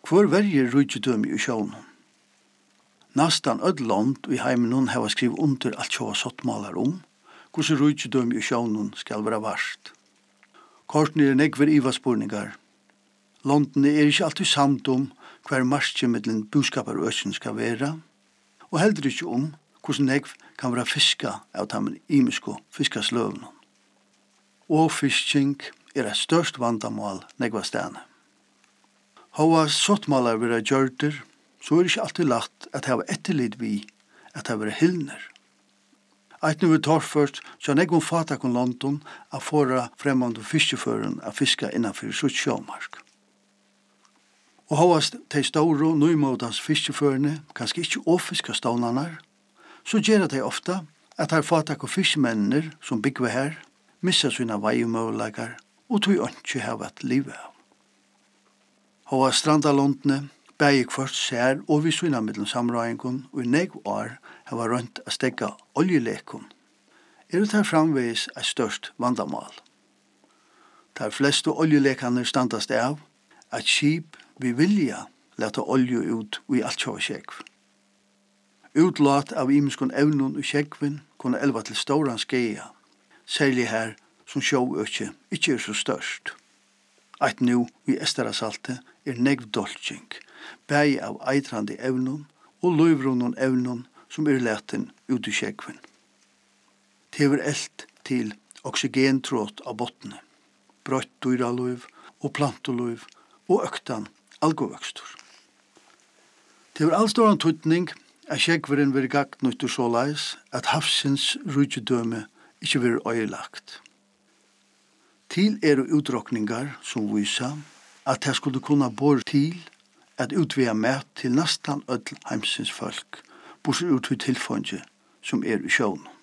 Hvor verger rydgjødøm i sjånen? Nastan öll land i heimen hava skriv under alt sjåa sottmalar hvordan rydgjødøm i sjånen skal være vart. Kortene negver ivaspurningar. Landene ikke alltid samt hver marsje mellom buskapar og øsken skal være, og heller ikke hvordan negv kan være fiska av dem imisko fiskasløvene. Og fisking et størst vandamål negva stene. Hava sottmalar vera gjørter, så ikke alltid lagt at hava etterlid vi at hava vera hilner. Eit nu vi torførst, så negvun fatakon London a fåra fremmande fiskeføren a fiska innanfyr sutt sjåmark. Og hovast de store nøymodans fiskeførene, kanskje ikke åfiska stånanar, så gjør de ofta at her fatak og fiskemennir som byggve her, missa sina veiumøvleikar og tog ikke hava et livet av. Hova strandalondene, bæg først ser og vi sina middelen samrøyngun og i negv år hava rønt a stegga oljelekun. Det her framveis er størst vandamal. Der fleste oljelekaner standast av at skip vi vilja leta olju ut i alt sjåa skjegv. Utlat av imiskon evnun i skjegvin kunne elva til ståran skeia, særlig her som sjåøkje ikkje så størst. Eit nu vi esterasalte negvdolking, bæg av eitrande evnun og løyvrunnen evnun som letin ut i skjegvin. Tever eld til oxygentråt av bottene, brøtt dyraløyv og plantoløyv og øktan algovøkstur. Tever allstóran tutning at skjegveren vil gagt nøytur såleis at havsins rydgjødøme ikkje vil øyelagt. Til utrokningar som vysa at det skulle kunna bor til at utvea mat til nastan öll heimsins folk, bortsett ut til tilfønge som i sjånen.